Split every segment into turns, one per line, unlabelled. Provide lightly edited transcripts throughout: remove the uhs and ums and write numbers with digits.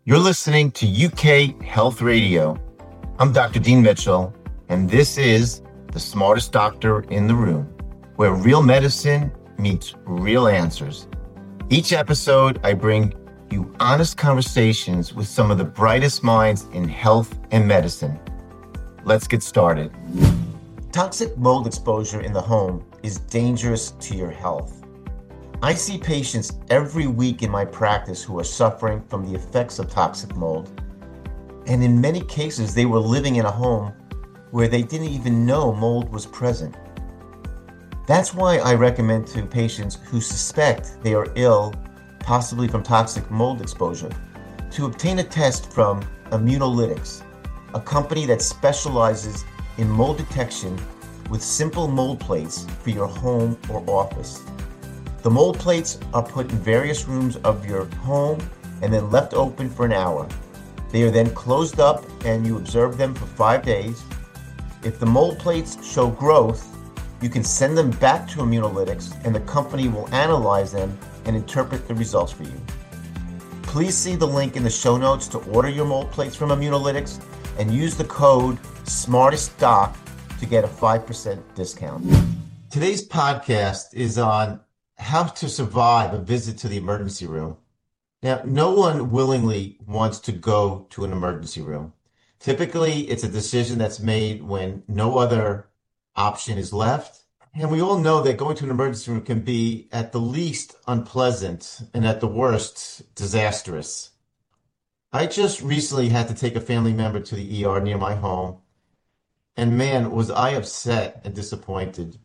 You're listening to UK Health Radio. I'm Dr. Dean Mitchell, and this is the smartest doctor in the room, where real medicine meets real answers. Each episode, I bring you honest conversations with some of the brightest minds in health and medicine. Let's get started. Toxic mold exposure in the home is dangerous to your health. I see patients every week in my practice who are suffering from the effects of toxic mold. And in many cases, they were living in a home where they didn't even know mold was present. That's why I recommend to patients who suspect they are ill, possibly from toxic mold exposure, to obtain a test from Immunolytics, a company that specializes in mold detection with simple mold plates for your home or office. The mold plates are put in various rooms of your home and then left open for an hour. They are then closed up and you observe them for 5 days. If the mold plates show growth, you can send them back to Immunolytics and the company will analyze them and interpret the results for you. Please see the link in the show notes to order your mold plates from Immunolytics and use the code SMARTESTDOC to get a 5% discount. Today's podcast is on how to survive a visit to the emergency room. Now, no one willingly wants to go to an emergency room. Typically, it's a decision that's made when no other option is left. And we all know that going to an emergency room can be at the least unpleasant and at the worst disastrous. I just recently had to take a family member to the ER near my home. And man, was I upset and disappointed.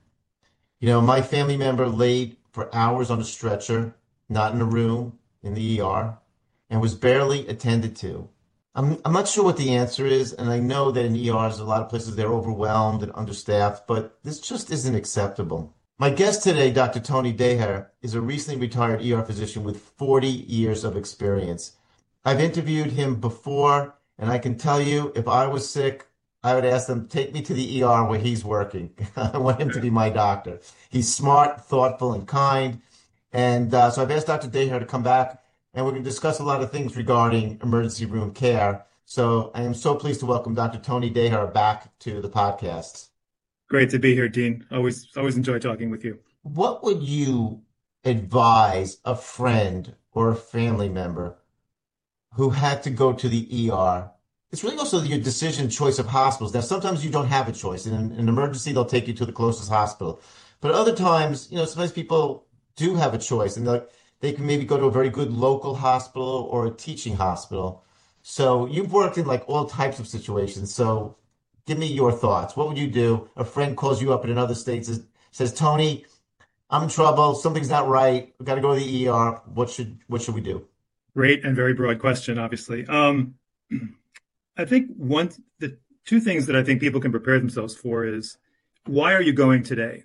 My family member laid for hours on a stretcher, not in a room, in the ER, and was barely attended to. I'm not sure what the answer is, and I know that in ERs, a lot of places they're overwhelmed and understaffed, but this just isn't acceptable. My guest today, Dr. Tony Daher, is a recently retired ER physician with 40 years of experience. I've interviewed him before, and I can tell you, if I was sick, I would ask them, take me to the ER where he's working. I want him to be my doctor. He's smart, thoughtful, and kind. And so I've asked Dr. Daher to come back, and we're going to discuss a lot of things regarding emergency room care. So I am so pleased to welcome Dr. Tony Daher back to the podcast.
Great to be here, Dean. Always enjoy talking with you.
What would you advise a friend or a family member who had to go to the ER? It's really also your decision choice of hospitals. Now, sometimes you don't have a choice. In an emergency, they'll take you to the closest hospital. But other times, sometimes people do have a choice, and they can maybe go to a very good local hospital or a teaching hospital. So you've worked in all types of situations. So give me your thoughts. What would you do? A friend calls you up in another state, says, Tony, I'm in trouble. Something's not right. We've got to go to the ER. What should we do?
Great and very broad question, obviously. I think the two things that I think people can prepare themselves for is, why are you going today?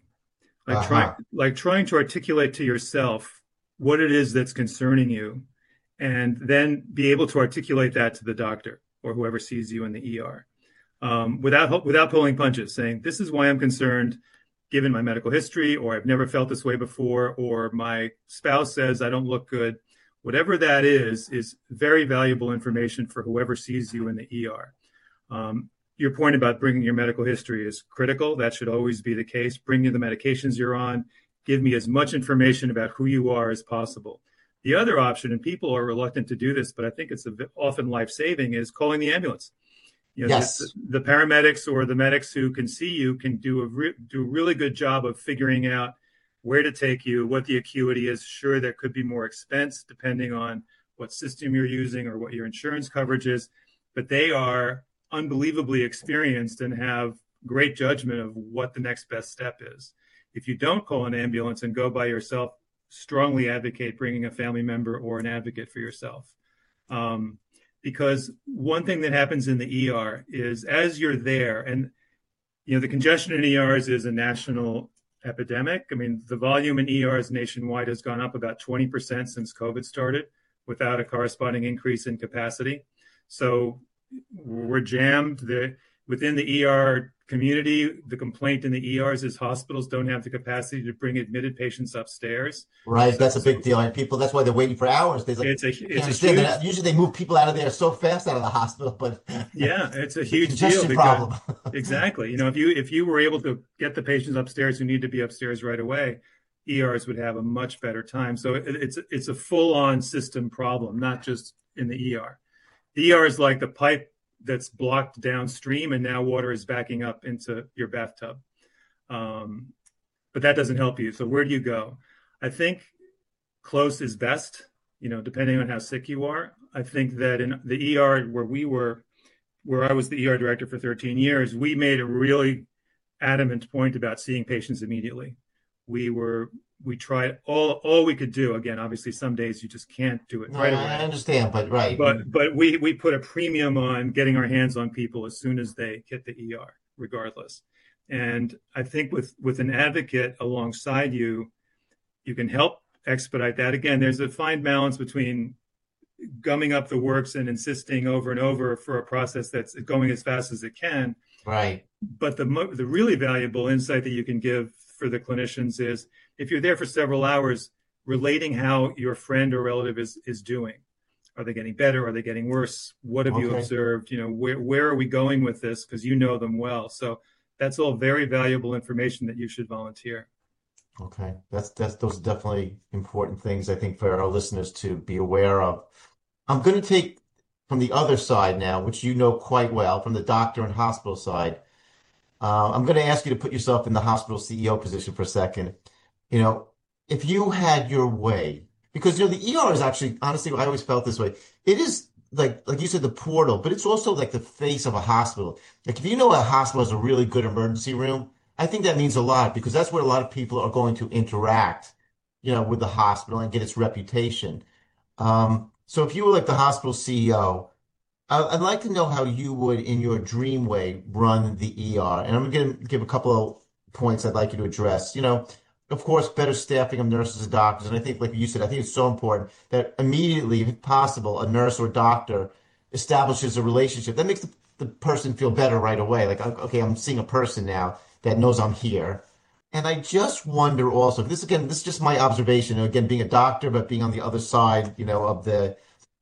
Trying to articulate to yourself what it is that's concerning you, and then be able to articulate that to the doctor or whoever sees you in the ER, without pulling punches, saying, this is why I'm concerned, given my medical history, or I've never felt this way before, or my spouse says I don't look good. Whatever that is very valuable information for whoever sees you in the ER. Your point about bringing your medical history is critical. That should always be the case. Bring me the medications you're on. Give me as much information about who you are as possible. The other option, and people are reluctant to do this, but I think it's often life-saving, is calling the ambulance.
Yes.
The paramedics or the medics who can see you can do a really good job of figuring out where to take you, what the acuity is. Sure, there could be more expense depending on what system you're using or what your insurance coverage is, but they are unbelievably experienced and have great judgment of what the next best step is. If you don't call an ambulance and go by yourself, strongly advocate bringing a family member or an advocate for yourself. Because one thing that happens in the ER is, as you're there, and the congestion in ERs is a national epidemic. I mean, the volume in ERs nationwide has gone up about 20% since COVID started, without a corresponding increase in capacity. So we're jammed. Within the ER community, the complaint in the ERs is hospitals don't have the capacity to bring admitted patients upstairs.
Right, that's a big deal. And people, that's why they're waiting for hours.
It's a huge,
usually they move people out of there so fast out of the hospital, but
yeah, it's a huge
deal. Problem.
Exactly. If you were able to get the patients upstairs who need to be upstairs right away, ERs would have a much better time. So it's a full-on system problem, not just in the ER. The ER is like the pipe that's blocked downstream, and now water is backing up into your bathtub. But that doesn't help you. So where do you go? I think close is best, depending on how sick you are. I think that in the ER where I was the ER director for 13 years, we made a really adamant point about seeing patients immediately. We tried all we could do. Again, obviously, some days you just can't do it right away.
I understand, but right.
But we put a premium on getting our hands on people as soon as they hit the ER, regardless. And I think with an advocate alongside you, you can help expedite that. Again, there's a fine balance between gumming up the works and insisting over and over for a process that's going as fast as it can.
Right.
But the really valuable insight that you can give for the clinicians is, if you're there for several hours, relating how your friend or relative is doing. Are they getting better? Are they getting worse? What have you observed? Where are we going with this? Because you know them well. So that's all very valuable information that you should volunteer.
Okay, those are definitely important things, I think, for our listeners to be aware of. I'm going to take from the other side now, which you know quite well, from the doctor and hospital side. I'm going to ask you to put yourself in the hospital CEO position for a second. If you had your way, because the ER is actually, honestly, I always felt this way. It is like you said, the portal, but it's also like the face of a hospital. Like if a hospital has a really good emergency room, I think that means a lot, because that's where a lot of people are going to interact, with the hospital and get its reputation. So if you were like the hospital CEO, I'd like to know how you would, in your dream way, run the ER. And I'm going to give a couple of points I'd like you to address. Of course, better staffing of nurses and doctors. And I think, like you said, I think it's so important that immediately, if possible, a nurse or doctor establishes a relationship. That makes the person feel better right away. Like, okay, I'm seeing a person now that knows I'm here. And I just wonder also, this is just my observation, again, being a doctor, but being on the other side, of the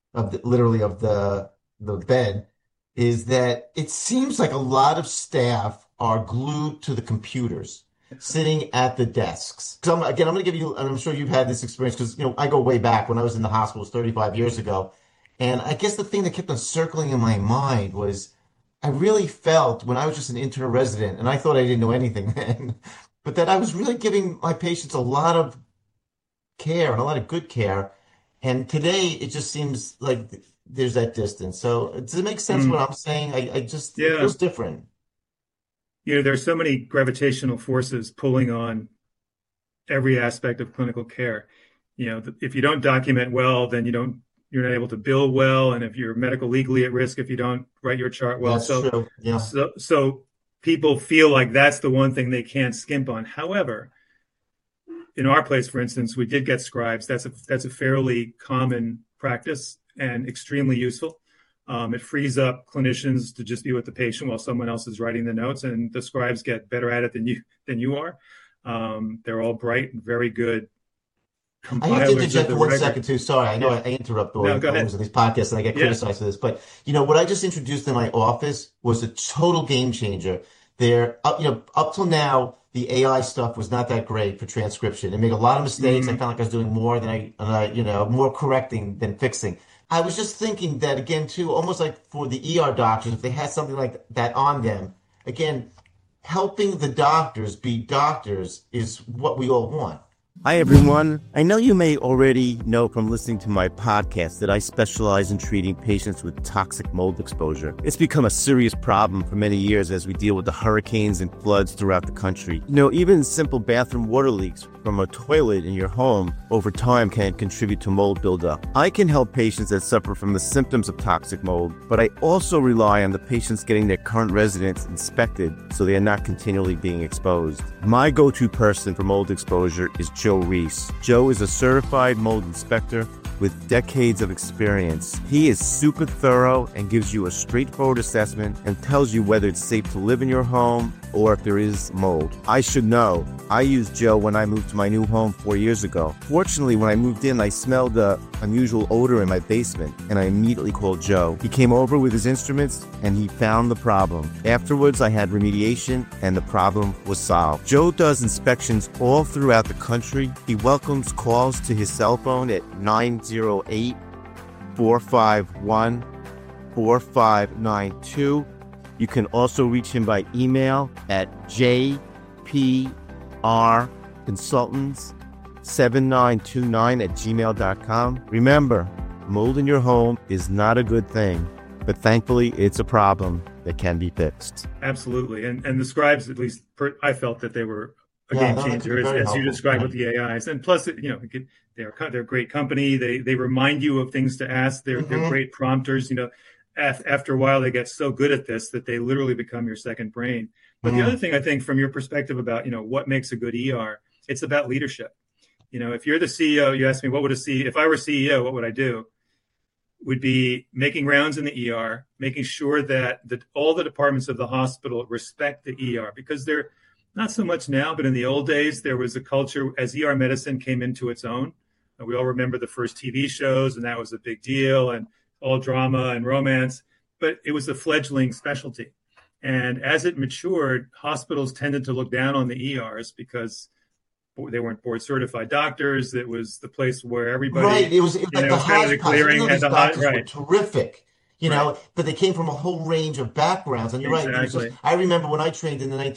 bed, is that it seems like a lot of staff are glued to the computers, sitting at the desks. So I'm going to give you, and I'm sure you've had this experience, because, I go way back when I was in the hospitals 35 years ago. And I guess the thing that kept on circling in my mind was, I really felt when I was just an intern resident, and I thought I didn't know anything then, but that I was really giving my patients a lot of care and a lot of good care. And today it just seems like there's that distance. So does it make sense what I'm saying? It feels different.
There's so many gravitational forces pulling on every aspect of clinical care. If you don't document well, then you're not able to bill well. And if you're medical legally at risk, if you don't write your chart well.
That's true. Yeah.
So people feel like that's the one thing they can't skimp on. However, in our place, for instance, we did get scribes. That's a fairly common practice and extremely useful. It frees up clinicians to just be with the patient while someone else is writing the notes, and the scribes get better at it than you are. They're all bright and very good compilers.
I have to interject for 1 second too. Sorry, I know I interrupt all of these podcasts and I get criticized for this, but what I just introduced in my office was a total game changer. Up till now, the AI stuff was not that great for transcription. It made a lot of mistakes. I felt like I was doing more than more correcting than fixing. I was just thinking that, again, too, almost like for the ER doctors, if they had something like that on them, again, helping the doctors be doctors is what we all want.
Hi, everyone. I know you may already know from listening to my podcast that I specialize in treating patients with toxic mold exposure. It's become a serious problem for many years as we deal with the hurricanes and floods throughout the country. Even simple bathroom water leaks from a toilet in your home over time can contribute to mold buildup. I can help patients that suffer from the symptoms of toxic mold, but I also rely on the patients getting their current residence inspected so they are not continually being exposed. My go-to person for mold exposure is Joe Joe Reese. Joe is a certified mold inspector with decades of experience. He is super thorough and gives you a straightforward assessment and tells you whether it's safe to live in your home or if there is mold. I should know. I used Joe when I moved to my new home 4 years ago. Fortunately, when I moved in, I smelled the unusual odor in my basement, and I immediately called Joe. He came over with his instruments, and he found the problem. Afterwards, I had remediation, and the problem was solved. Joe does inspections all throughout the country. He welcomes calls to his cell phone at 908-451-4592. You can also reach him by email at jprconsultants7929@gmail.com. Remember, mold in your home is not a good thing, but thankfully it's a problem that can be fixed.
Absolutely. And the scribes, at least I felt that they were a game changer, as you described with the AIs. And plus, they're a great company. They remind you of things to ask. They're great prompters. After a while, they get so good at this that they literally become your second brain. But the other thing, I think, from your perspective about, what makes a good ER, it's about leadership. If you're the CEO, you ask me, if I were CEO, what would I do? Would be making rounds in the ER, making sure that all the departments of the hospital respect the ER, because they're not so much now, but in the old days, there was a culture as ER medicine came into its own. We all remember the first TV shows, and that was a big deal, and all drama and romance, but it was a fledgling specialty. And as it matured, hospitals tended to look down on the ERs because they weren't board certified doctors. It was the place where everybody,
right. It was like the hodgepodge. These doctors were terrific, but they came from a whole range of backgrounds. And you're
exactly.
Right. I remember when I trained in the early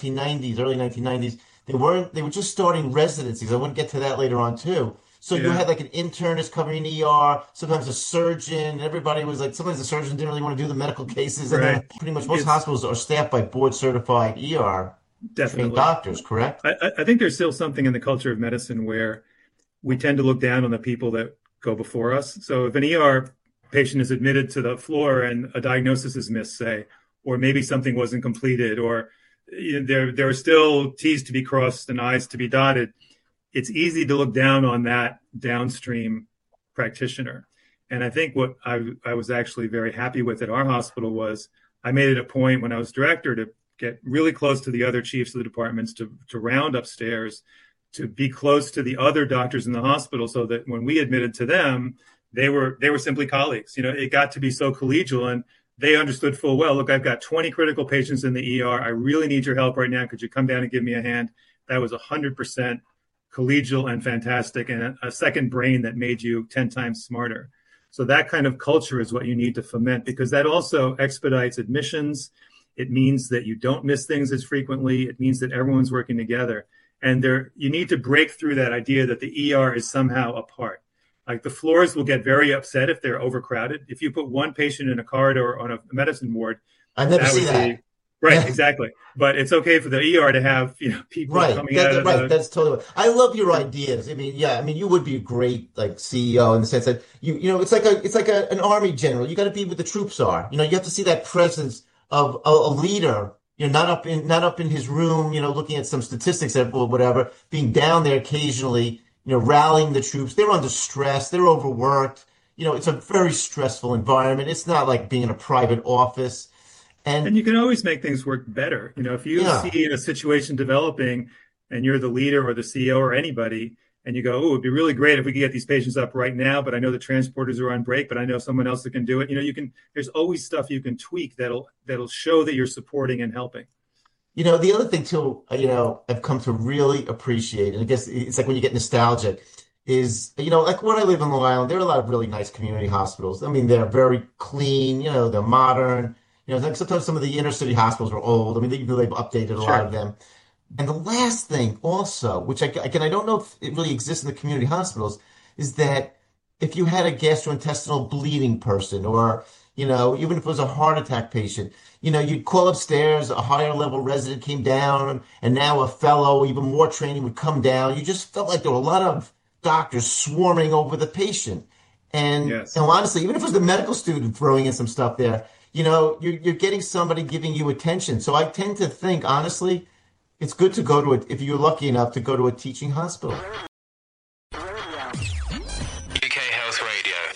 1990s, they were just starting residencies. I want to get to that later on too. So you had like an internist covering ER, sometimes a surgeon. Everybody was like, sometimes the surgeon didn't really want to do the medical cases. And then pretty much most hospitals are staffed by board certified ER trained doctors, correct?
I think there's still something in the culture of medicine where we tend to look down on the people that go before us. So if an ER patient is admitted to the floor and a diagnosis is missed, say, or maybe something wasn't completed, or there are still T's to be crossed and I's to be dotted, it's easy to look down on that downstream practitioner. And I think what I was actually very happy with at our hospital was I made it a point when I was director to get really close to the other chiefs of the departments, to round upstairs, to be close to the other doctors in the hospital, so that when we admitted to them, they were simply colleagues. It got to be so collegial, and they understood full well, look, I've got 20 critical patients in the ER. I really need your help right now. Could you come down and give me a hand? That was 100% collegial and fantastic, and a second brain that made you 10 times smarter. So that kind of culture is what you need to foment, because that also expedites admissions. It means that you don't miss things as frequently. It means that everyone's working together. And you need to break through that idea that the ER is somehow apart. Like the floors will get very upset if they're overcrowded. If you put one patient in a corridor on a medicine ward,
I've never seen that.
Right, exactly. But it's okay for the ER to have, people coming out of
That's totally right. I love your ideas. I mean, you would be a great CEO in the sense that it's like an army general. You got to be where the troops are. You have to see that presence of a leader. Not up in his room, looking at some statistics or whatever, being down there occasionally, rallying the troops. They're under stress. They're overworked. It's a very stressful environment. It's not like being in a private office.
And you can always make things work better. If you see a situation developing and you're the leader or the CEO or anybody, and you go, oh, it'd be really great if we could get these patients up right now, but I know the transporters are on break, but I know someone else that can do it. There's always stuff you can tweak that'll show that you're supporting and helping.
The other thing too, I've come to really appreciate, and I guess it's like when you get nostalgic, is, like when I live in Long Island, there are a lot of really nice community hospitals. I mean, they're very clean, they're modern. Like sometimes some of the inner city hospitals are old. I mean, they've updated a lot of them. And the last thing also, which I don't know if it really exists in the community hospitals, is that if you had a gastrointestinal bleeding person, or, even if it was a heart attack patient, you'd call upstairs, a higher level resident came down, and now a fellow, even more training, would come down. You just felt like there were a lot of doctors swarming over the patient. And honestly, even if it was the medical student throwing in some stuff there, you're getting somebody giving you attention. So I tend to think, honestly, it's good to go to if you're lucky enough to go to a teaching hospital.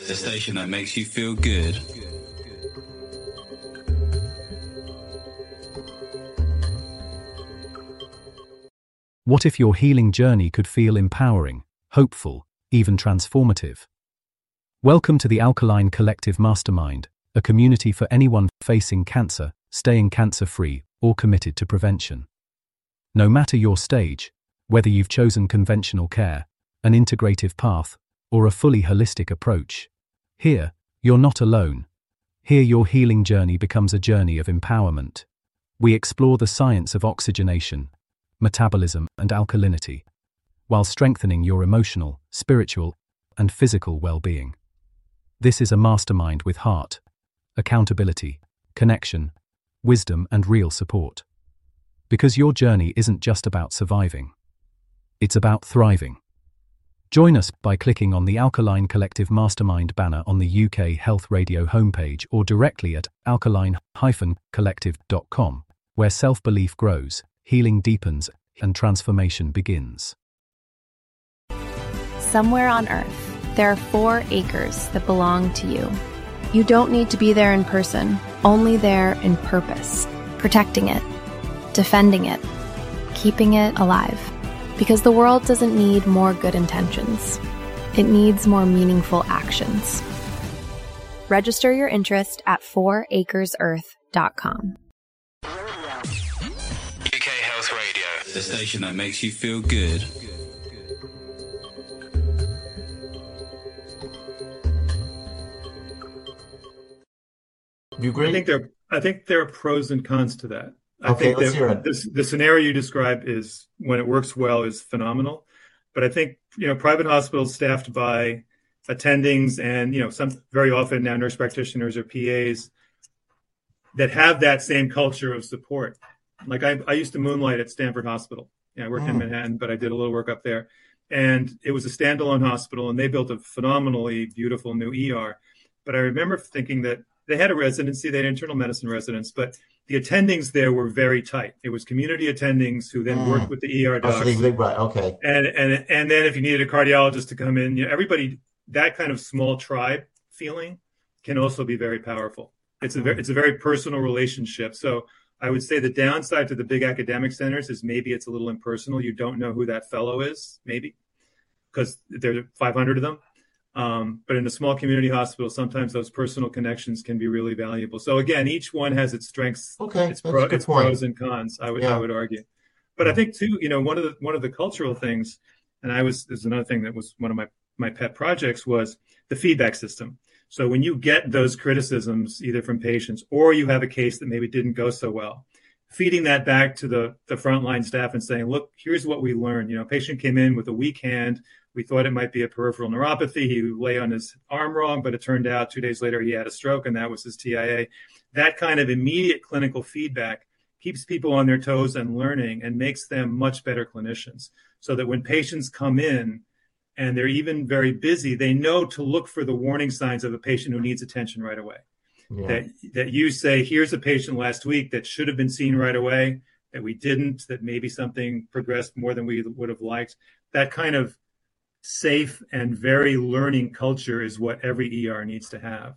the station that makes you feel good.
What if your healing journey could feel empowering, hopeful, even transformative? Welcome to the Alkaline Collective Mastermind, a community for anyone facing cancer, staying cancer-free, or committed to prevention. No matter your stage, whether you've chosen conventional care, an integrative path, or a fully holistic approach, here, you're not alone. Here your healing journey becomes a journey of empowerment. We explore the science of oxygenation, metabolism, and alkalinity, while strengthening your emotional, spiritual, and physical well-being. This is a mastermind with heart, accountability, connection, wisdom, and real support. Because your journey isn't just about surviving. It's about thriving. Join us by clicking on the Alkaline Collective Mastermind banner on the UK Health Radio homepage or directly at alkaline-collective.com, where self-belief grows, healing deepens, and transformation begins.
Somewhere on Earth, there are 4 acres that belong to you. You don't need to be there in person, only there in purpose, protecting it, defending it, keeping it alive. Because the world doesn't need more good intentions. It needs more meaningful actions. Register your interest at 4acresearth.com.
UK Health Radio, the station that makes you feel good.
Do you agree?
I think there are pros and cons to that.
Okay, let's hear it.
The scenario you describe is, when it works well, is phenomenal. But I think, private hospitals staffed by attendings and, some very often now nurse practitioners or PAs that have that same culture of support. Like I used to moonlight at Stanford Hospital. I worked in Manhattan, but I did a little work up there. And it was a standalone hospital, and they built a phenomenally beautiful new ER. But I remember thinking that they had a residency, they had internal medicine residents, but the attendings there were very tight. It was community attendings who then worked with the ER docs.
Right, okay.
And then if you needed a cardiologist to come in, everybody, that kind of small tribe feeling can also be very powerful. It's a very personal relationship. So I would say the downside to the big academic centers is maybe it's a little impersonal. You don't know who that fellow is, maybe, because there are 500 of them. But in a small community hospital, sometimes those personal connections can be really valuable. So again, each one has its strengths, its pros and cons. I would argue. But I think too, one of the cultural things, and there's another thing that was one of my pet projects, was the feedback system. So when you get those criticisms, either from patients or you have a case that maybe didn't go so well, feeding that back to the frontline staff and saying, look, here's what we learned. A patient came in with a weak hand. We thought it might be a peripheral neuropathy. He lay on his arm wrong, but it turned out 2 days later he had a stroke, and that was his TIA. That kind of immediate clinical feedback keeps people on their toes and learning and makes them much better clinicians, so that when patients come in and they're even very busy, they know to look for the warning signs of a patient who needs attention right away. Yeah. That you say, here's a patient last week that should have been seen right away, that we didn't, that maybe something progressed more than we would have liked. That kind of safe and very learning culture is what every ER needs to have.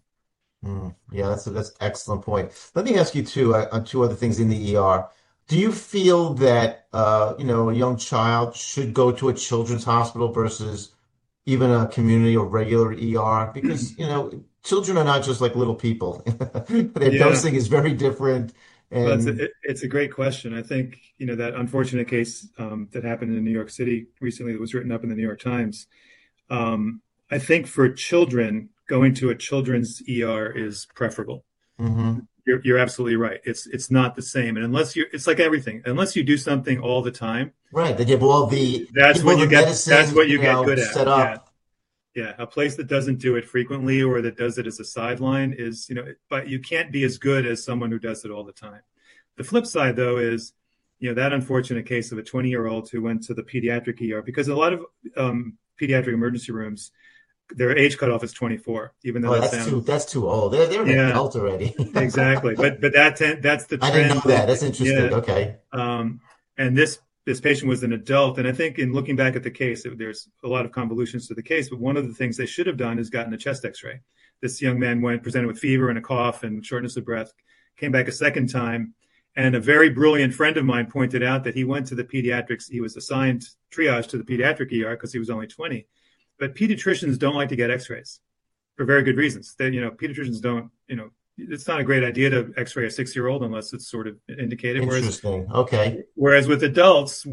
Yeah, that's an excellent point. Let me ask you two other things in the ER. Do you feel that a young child should go to a children's hospital versus even a community or regular ER? Because children are not just like little people. Their dosing is very different. And
well, it's a great question. I think, that unfortunate case that happened in New York City recently that was written up in the New York Times. I think for children, going to a children's ER is preferable. Mm-hmm. You're absolutely right. It's not the same. And it's like everything. Unless you do something all the time.
Right. They give all the
that's what you get good at.
Set up.
Yeah. A place that doesn't do it frequently or that does it as a sideline is, but you can't be as good as someone who does it all the time. The flip side, though, is, that unfortunate case of a 20-year-old who went to the pediatric ER, because a lot of pediatric emergency rooms, their age cutoff is 24, even though
that's too old. They're an adult already.
Exactly. But that's the trend.
I didn't know that. That's interesting.
Yeah.
Okay.
And this this patient was an adult. And I think in looking back at the case, there's a lot of convolutions to the case, but one of the things they should have done is gotten a chest x-ray. This young man presented with fever and a cough and shortness of breath, came back a second time. And a very brilliant friend of mine pointed out that he went to the pediatrics. He was assigned triage to the pediatric ER because he was only 20. But pediatricians don't like to get x-rays for very good reasons. Pediatricians don't, it's not a great idea to x-ray a 6-year-old unless it's sort of indicated.
Interesting. Okay.
Whereas with adults,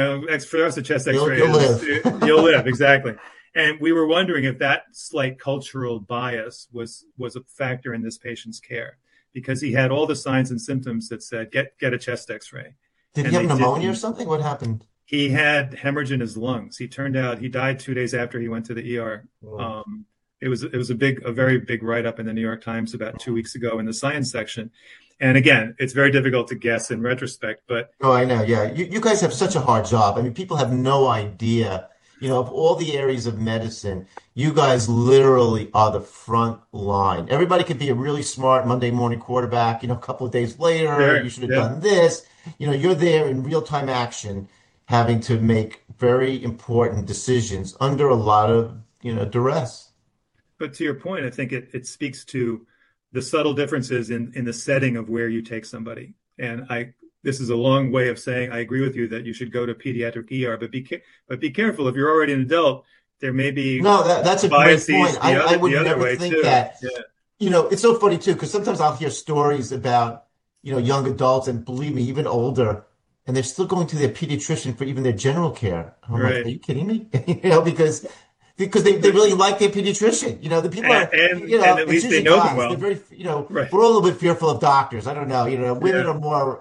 for us, a chest x-ray you'll live. Exactly. And we were wondering if that slight cultural bias was a factor in this patient's care, because he had all the signs and symptoms that said, get a chest x-ray.
Did he have pneumonia or something? What happened?
He had hemorrhage in his lungs. He died 2 days after he went to the ER.
Oh.
It was a very big write-up in the New York Times about 2 weeks ago in the science section. And again, it's very difficult to guess in retrospect, but.
Oh, I know. Yeah. You guys have such a hard job. I mean, people have no idea, of all the areas of medicine, you guys literally are the front line. Everybody could be a really smart Monday morning quarterback, a couple of days later, you should have done this. You're there in real-time action, having to make very important decisions under a lot of, duress.
But to your point, I think it speaks to the subtle differences in the setting of where you take somebody. And this is a long way of saying I agree with you that you should go to pediatric ER, but be careful. If you're already an adult, there may be
that's a great point. I would never think
too.
that.
Yeah.
It's so funny too, because sometimes I'll hear stories about young adults, and believe me, even older, and they're still going to their pediatrician for even their general care. I'm like, are you kidding me? Because they really like their pediatrician. The people are,
and at least they know them well.
They're very, we're all a little bit fearful of doctors. I don't know. Women are more,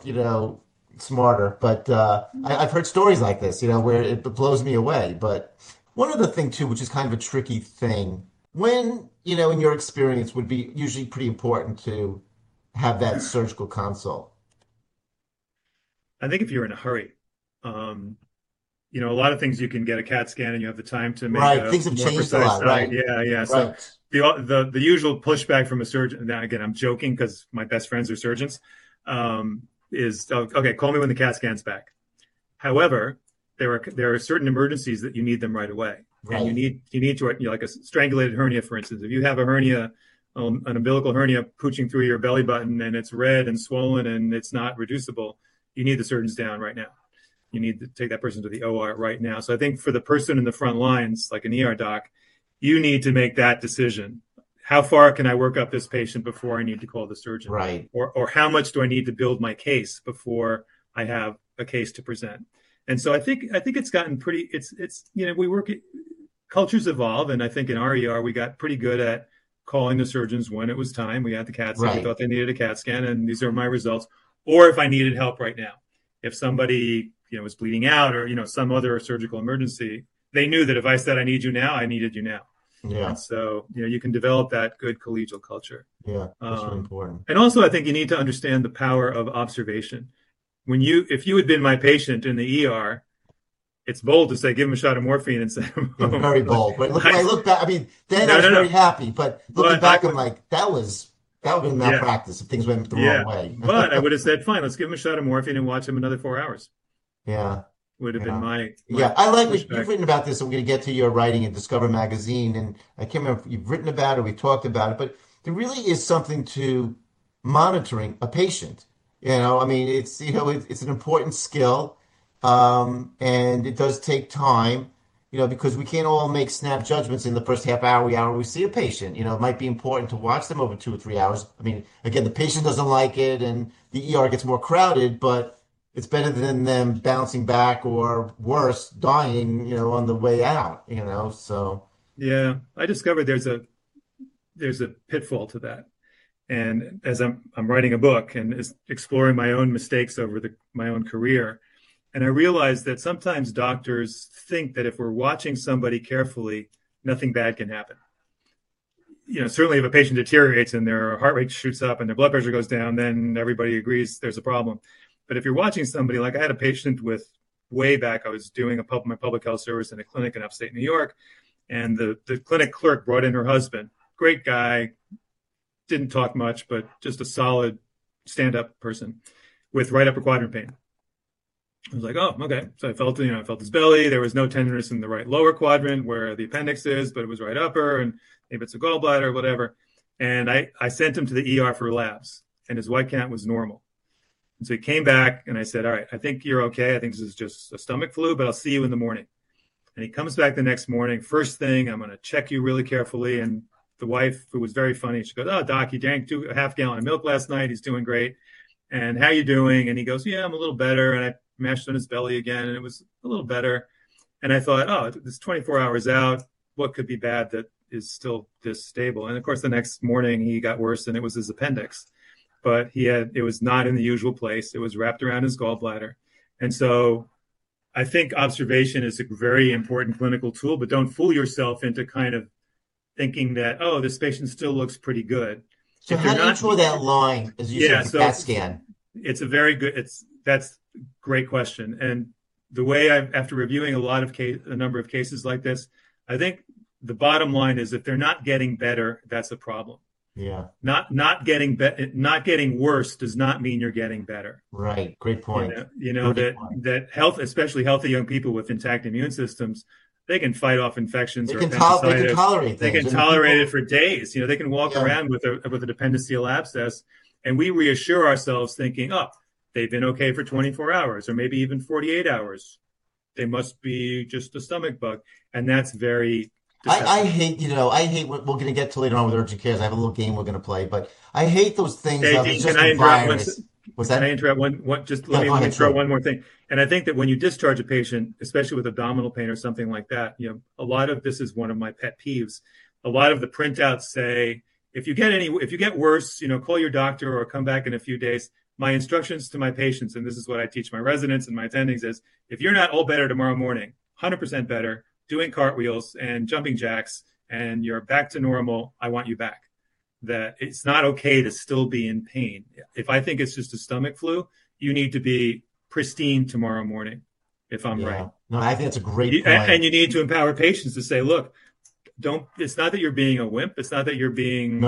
smarter. But I've heard stories like this, where it blows me away. But one other thing too, which is kind of a tricky thing, when, in your experience, would be usually pretty important to have that surgical consult.
I think if you're in a hurry. A lot of things you can get a CAT scan and you have the time to make
things have
more
changed a
precise
lot, right?
Yeah. So the usual pushback from a surgeon, now again, I'm joking because my best friends are surgeons, is, okay, call me when the CAT scan's back. However, there are certain emergencies that you need them right away.
Right.
And you need to, like a strangulated hernia, for instance. If you have a hernia, an umbilical hernia pooching through your belly button and it's red and swollen and it's not reducible, you need the surgeons down right now. You need to take that person to the OR right now. So I think for the person in the front lines, like an ER doc, you need to make that decision. How far can I work up this patient before I need to call the surgeon?
Right.
Or how much do I need to build my case before I have a case to present? And so I think it's gotten pretty, cultures evolve. And I think in our ER, we got pretty good at calling the surgeons when it was time. We had the CAT scan.
Right.
We thought they needed a CAT scan and these are my results. Or if I needed help right now, if somebody, was bleeding out or, some other surgical emergency, they knew that if I said I need you now, I needed you now.
Yeah.
And so, you can develop that good collegial culture.
Yeah, that's really important.
And also, I think you need to understand the power of observation. If you had been my patient in the ER, it's bold to say, give him a shot of morphine and send him home.
Very bold. But when I look back, I mean, then I was very happy. But looking back, I'm like, that would have been malpractice if things went the wrong way.
But I would have said, fine, let's give him a shot of morphine and watch him another 4 hours.
Yeah.
Would have been my
I like what you've written about this. I'm going to get to your writing in Discover Magazine, and I can't remember if you've written about it, we've talked about it, but there really is something to monitoring a patient. I mean, it's an important skill, and it does take time, because we can't all make snap judgments in the first half hour we see a patient. It might be important to watch them over 2 or 3 hours. I mean, again, the patient doesn't like it, and the ER gets more crowded, but it's better than them bouncing back or worse, dying, on the way out, so.
Yeah, I discovered there's a pitfall to that. And as I'm writing a book and exploring my own mistakes over my own career, and I realized that sometimes doctors think that if we're watching somebody carefully, nothing bad can happen. Certainly if a patient deteriorates and their heart rate shoots up and their blood pressure goes down, then everybody agrees there's a problem. But if you're watching somebody, like I had a patient way back, I was doing my public health service in a clinic in upstate New York, and the clinic clerk brought in her husband. Great guy, didn't talk much, but just a solid stand-up person with right upper quadrant pain. I was like, oh, okay. So I felt his belly. There was no tenderness in the right lower quadrant where the appendix is, but it was right upper, and maybe it's a gallbladder or whatever. And I sent him to the ER for labs, and his white count was normal. And so he came back, and I said, all right, I think you're okay. I think this is just a stomach flu, but I'll see you in the morning. And he comes back the next morning. First thing, I'm going to check you really carefully. And the wife, who was very funny, she goes, oh, Doc, he drank a half gallon of milk last night. He's doing great. And how you doing? And he goes, yeah, I'm a little better. And I mashed on his belly again, and it was a little better. And I thought, oh, it's 24 hours out. What could be bad that is still this stable? And of course, the next morning he got worse, and it was his appendix. But it was not in the usual place. It was wrapped around his gallbladder. And so I think observation is a very important clinical tool, but don't fool yourself into kind of thinking that, oh, this patient still looks pretty good.
So how do you draw that line as you said, the CAT scan?
It's a very good, that's a great question. And the way after reviewing a number of cases like this, I think the bottom line is if they're not getting better, that's a problem.
Yeah.
Not getting worse does not mean you're getting better.
Right. Great point.
That health, especially healthy young people with intact immune systems, they can fight off infections.
They can tolerate things.
They can tolerate it for days. They can walk around with a dependenceal abscess, and we reassure ourselves thinking, oh, they've been okay for 24 hours or maybe even 48 hours. They must be just a stomach bug. And that's very
I hate what we're going to get to later on with urgent cares. I have a little game we're going to play, but I hate those things.
Hey, Dean, can I interrupt one? Just let me throw one more thing. And I think that when you discharge a patient, especially with abdominal pain or something like that, a lot of this is one of my pet peeves. A lot of the printouts say, if you get worse, call your doctor or come back in a few days. My instructions to my patients, and this is what I teach my residents and my attendings, is if you're not all better tomorrow morning, 100% better, doing cartwheels and jumping jacks, and you're back to normal, I want you back. That it's not okay to still be in pain. If I think it's just a stomach flu, you need to be pristine tomorrow morning, if I'm right.
No, I think that's a great point.
And you need to empower patients to say, look, it's not that you're being a wimp. It's not that you're being,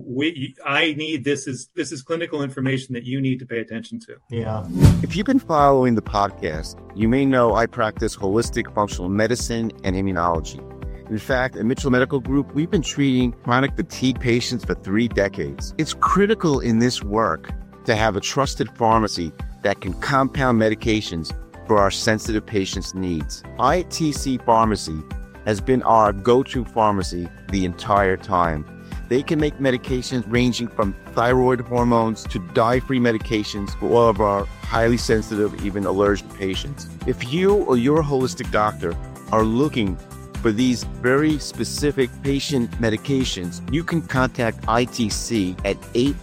I need, this is clinical information that you need to pay attention to.
Yeah.
If you've been following the podcast, you may know I practice holistic functional medicine and immunology. In fact, at Mitchell Medical Group, we've been treating chronic fatigue patients for 3 decades. It's critical in this work to have a trusted pharmacy that can compound medications for our sensitive patients' needs. ITC Pharmacy has been our go-to pharmacy the entire time. They can make medications ranging from thyroid hormones to dye-free medications for all of our highly sensitive, even allergic patients. If you or your holistic doctor are looking for these very specific patient medications, you can contact ITC at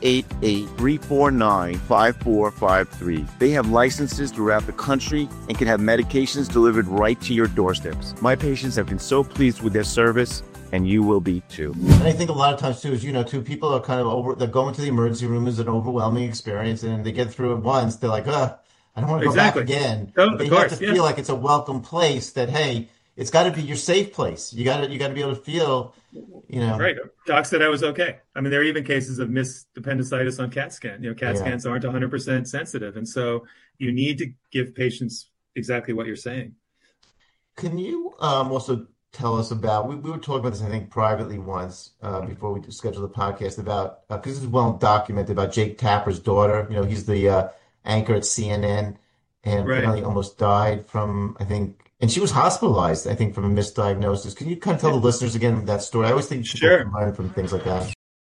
888-349-5453. They have licenses throughout the country and can have medications delivered right to your doorsteps. My patients have been so pleased with their service, and you will be too.
And I think a lot of times too is, people are kind of they're going to the emergency room is an overwhelming experience, and they get through it once, they're like, I don't want to go back again. They have to feel like it's a welcome place, that, hey, it's got to be your safe place. You got to be able to feel,
Right. Doc said I was okay. I mean, there are even cases of missed appendicitis on CAT scan. CAT scans aren't 100% sensitive. And so you need to give patients exactly what you're saying.
Can you also tell us about, we were talking about this, I think, privately once before we scheduled the podcast about, because this is well documented, about Jake Tapper's daughter. He's the anchor at CNN, and apparently almost died from, I think, and she was hospitalized, I think, from a misdiagnosis. Can you kind of tell the listeners again that story? I always think people can learn from things like that.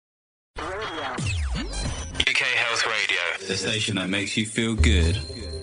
UK Health Radio, the station that makes you feel good.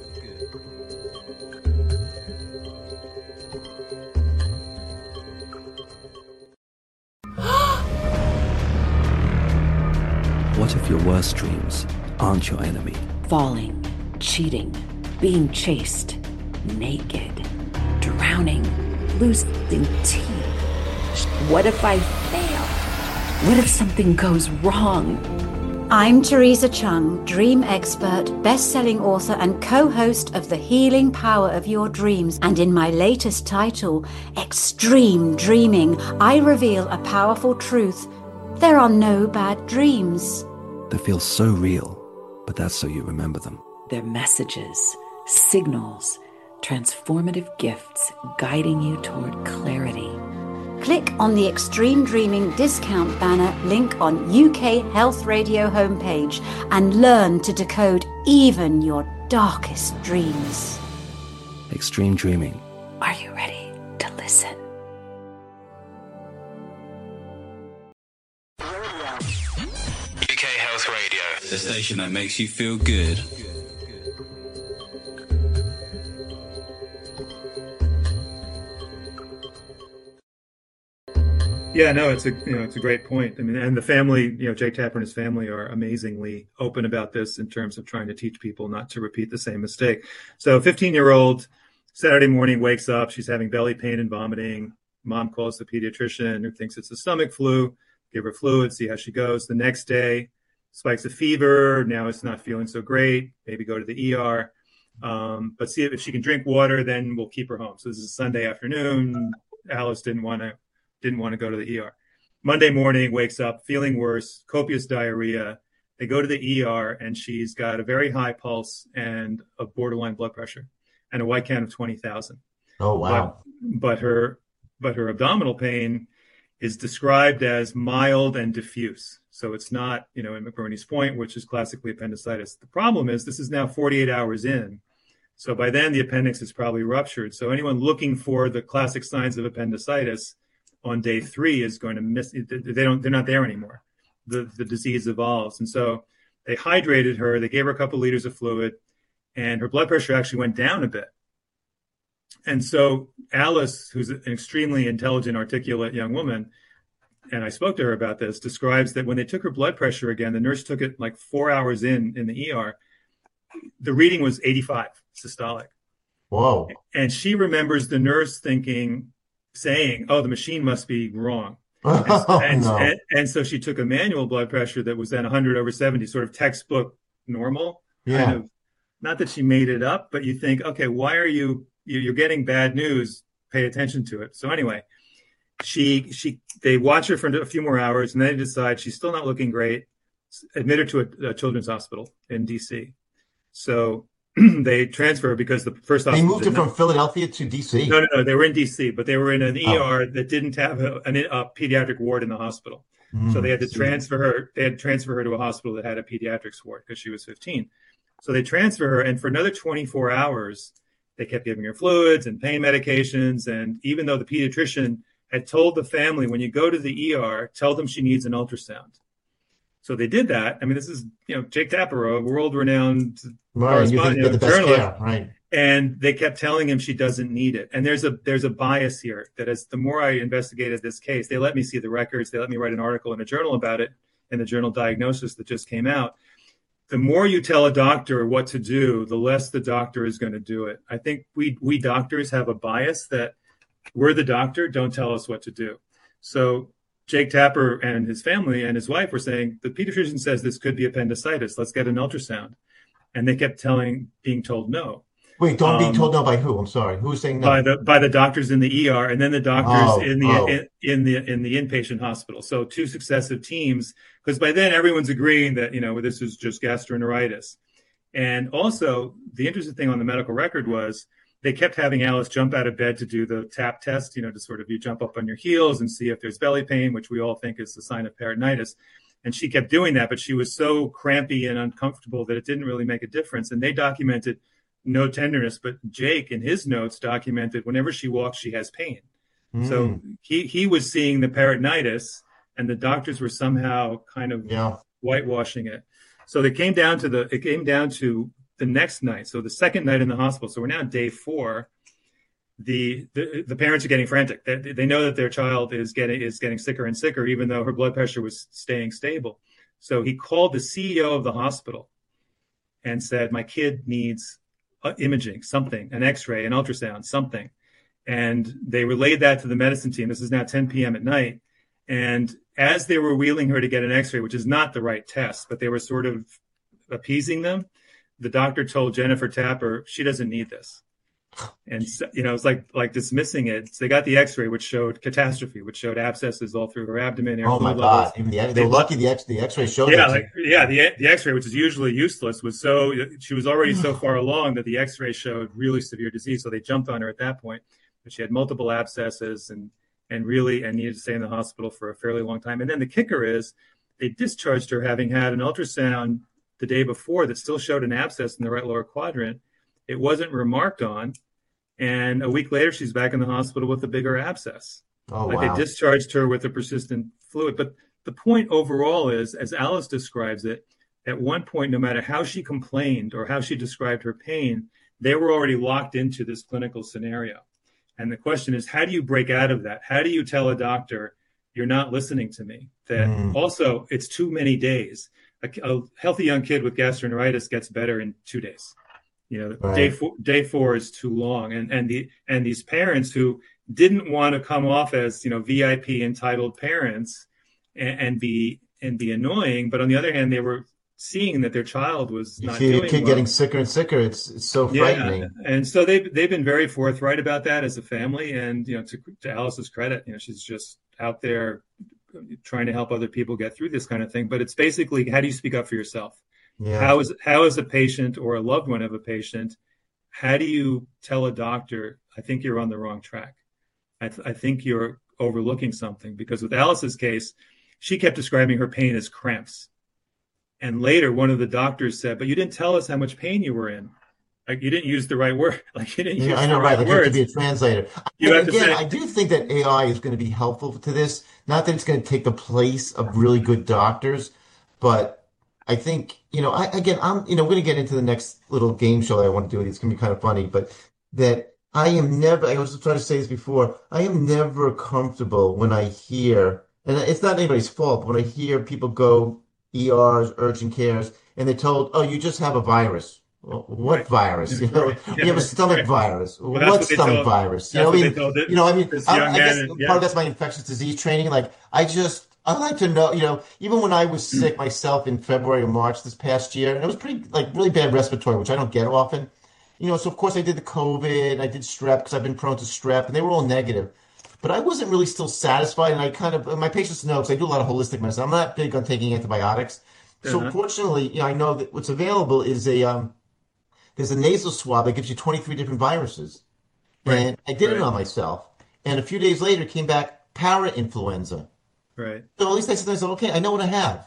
What if your worst dreams aren't your enemy?
Falling, cheating, being chased, naked, drowning, losing teeth. What if I fail? What if something goes wrong?
I'm Teresa Chung, dream expert, best-selling author and co-host of The Healing Power of Your Dreams. And in my latest title, Extreme Dreaming, I reveal a powerful truth. There are no bad dreams.
They feel so real, but that's so you remember them.
They're messages signals, transformative gifts guiding you toward clarity.
Click on the Extreme Dreaming discount banner link on UK Health Radio homepage and learn to decode even your darkest dreams.
Extreme Dreaming.
Are you ready to listen?
UK Health Radio, the station that makes you feel good.
Yeah, no, it's a great point. I mean, and the family, Jake Tapper and his family are amazingly open about this in terms of trying to teach people not to repeat the same mistake. So 15-year-old Saturday morning wakes up, she's having belly pain and vomiting. Mom calls the pediatrician who thinks it's a stomach flu, give her fluid, see how she goes. The next day, spikes a fever. Now it's not feeling so great. Maybe go to the ER. But see if she can drink water, then we'll keep her home. So this is a Sunday afternoon. Alice didn't want to go to the ER. Monday morning, wakes up feeling worse, copious diarrhea. They go to the ER, and she's got a very high pulse and a borderline blood pressure and a white count of 20,000.
Oh, wow.
But her abdominal pain is described as mild and diffuse. So it's not, in McBurney's point, which is classically appendicitis. The problem is this is now 48 hours in. So by then the appendix is probably ruptured. So anyone looking for the classic signs of appendicitis on day 3 is going to miss it. They're not there anymore. The disease evolves. And so they hydrated her, they gave her a couple liters of fluid, and her blood pressure actually went down a bit. And so Alice, who's an extremely intelligent, articulate young woman, and I spoke to her about this, describes that when they took her blood pressure again, the nurse took it like 4 hours in the ER, the reading was 85 systolic.
Whoa.
And she remembers the nurse saying, oh, the machine must be wrong. And so she took a manual blood pressure that was then 100/70, sort of textbook normal.
Yeah.
Kind of, not that she made it up, but you think, okay, why are you're getting bad news? Pay attention to it. So anyway, they watch her for a few more hours, and then they decide she's still not looking great. Admit her to a children's hospital in DC. So they transfer her because the first hospital.
They moved her from Philadelphia to DC.
No. They were in DC, but they were in an ER that didn't have a pediatric ward in the hospital. So they had to transfer her. They had to transfer her to a hospital that had a pediatrics ward because she was 15. So they transfer her, and for another 24 hours, they kept giving her fluids and pain medications. And even though the pediatrician had told the family, when you go to the ER, tell them she needs an ultrasound. So they did that. I mean, this is, Jake Tapper, a world-renowned correspondent, journalist,
right?
And they kept telling him she doesn't need it. And there's a bias here that as the more I investigated this case, they let me see the records. They let me write an article in a journal about it, in the journal Diagnosis that just came out. The more you tell a doctor what to do, the less the doctor is going to do it. I think we doctors have a bias that we're the doctor, don't tell us what to do. So Jake Tapper and his family and his wife were saying, the pediatrician says this could be appendicitis. Let's get an ultrasound. And they kept being told no.
Wait, don't be told no by who? I'm sorry. Who's saying no?
By the doctors in the ER, and then the doctors in the inpatient hospital. So 2 successive teams, because by then everyone's agreeing that this is just gastroenteritis. And also the interesting thing on the medical record was they kept having Alice jump out of bed to do the TAP test, to sort of you jump up on your heels and see if there's belly pain, which we all think is a sign of peritonitis. And she kept doing that, but she was so crampy and uncomfortable that it didn't really make a difference. And they documented no tenderness, but Jake in his notes documented whenever she walks, she has pain. So he was seeing the peritonitis, and the doctors were somehow kind of whitewashing it. So it came down to the next night. So the second night in the hospital. So we're now day 4. The parents are getting frantic. They know that their child is getting sicker and sicker, even though her blood pressure was staying stable. So he called the CEO of the hospital and said, my kid needs imaging, something, an x-ray, an ultrasound, something. And they relayed that to the medicine team. This is now 10 p.m. at night. And as they were wheeling her to get an x-ray, which is not the right test, but they were sort of appeasing them, the doctor told Jennifer Tapper, she doesn't need this. And so, it's like dismissing it. So they got the X-ray, which showed catastrophe, which showed abscesses all through her abdomen, air
Oh my
fluid levels.
God! Even they're lucky the X-ray showed
Yeah,
that.
the X-ray, which is usually useless, she was already so far along that the X-ray showed really severe disease. So they jumped on her at that point, but she had multiple abscesses and needed to stay in the hospital for a fairly long time. And then the kicker is they discharged her having had an ultrasound the day before that still showed an abscess in the right lower quadrant. It wasn't remarked on. And a week later, she's back in the hospital with a bigger abscess.
Oh, wow.
They discharged her with a persistent fluid. But the point overall is, as Alice describes it, at one point, no matter how she complained or how she described her pain, they were already locked into this clinical scenario. And the question is, how do you break out of that? How do you tell a doctor, you're not listening to me? That also, it's too many days. A healthy young kid with gastroenteritis gets better in 2 days.
Right.
Day four is too long. And these parents who didn't want to come off as, VIP entitled parents and be annoying, but on the other hand, they were seeing that their child was not doing well.
Your kid getting sicker and sicker. It's so frightening.
Yeah. And so they've been very forthright about that as a family. And, to Alice's credit, she's just out there trying to help other people get through this kind of thing. But it's basically, how do you speak up for yourself?
Yeah.
How is a patient or a loved one of a patient, how do you tell a doctor, I think you're on the wrong track? I think you're overlooking something. Because with Alice's case, she kept describing her pain as cramps. And later, one of the doctors said, but you didn't tell us how much pain you were in. Like, you didn't use the right word. Like, you didn't use
I know,
the
right.
right
You have to
words.
be a translator. I do think that AI is going to be helpful to this. Not that it's going to take the place of really good doctors, but I think, I'm going to get into the next little game show that I want to do. It's going to be kind of funny, but that I was trying to say this before, I am never comfortable when I hear, and it's not anybody's fault, but when I hear people go ERs, urgent cares, and they're told, oh, you just have a virus. Well, what virus? You have a stomach virus. What stomach virus? I guess part of that's my infectious disease training. Like, I like to know, even when I was sick myself in February or March this past year, and it was really bad respiratory, which I don't get often. So of course I did the COVID, I did strep because I've been prone to strep, and they were all negative. But I wasn't really still satisfied, and my patients know because I do a lot of holistic medicine. I'm not big on taking antibiotics. So fortunately, I know that what's available is there's a nasal swab that gives you 23 different viruses. Right. And I did it on myself. And a few days later, it came back para-influenza.
Right.
So at least I said, okay, I know what I have.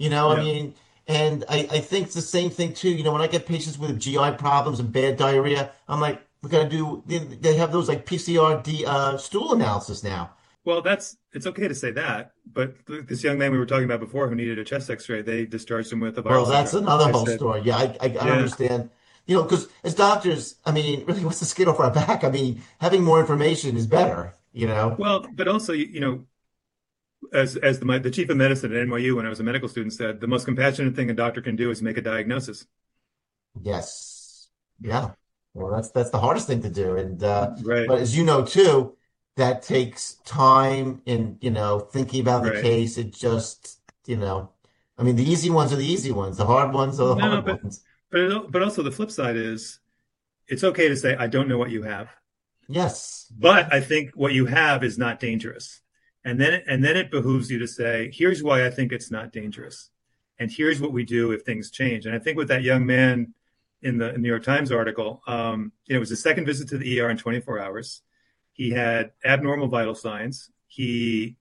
And I think it's the same thing too. When I get patients with GI problems and bad diarrhea, I'm like, they have those like PCR stool analysis now.
Well, it's okay to say that, but this young man we were talking about before who needed a chest X-ray, they discharged him with a virus.
Well, that's another whole story. Yeah, I understand. Because as doctors, really, what's the skin off our back? Having more information is better,
Well, but also, as the chief of medicine at NYU when I was a medical student said, the most compassionate thing a doctor can do is make a diagnosis.
Yes. Yeah. Well, that's the hardest thing to do. And
right.
But as you know, too, that takes time and, thinking about the case. It just, the easy ones are the easy ones. The hard ones are the hard ones.
But also the flip side is it's okay to say, I don't know what you have.
Yes.
But I think what you have is not dangerous. And then it behooves you to say, here's why I think it's not dangerous. And here's what we do if things change. And I think with that young man in the New York Times article, it was his second visit to the ER in 24 hours. He had abnormal vital signs. He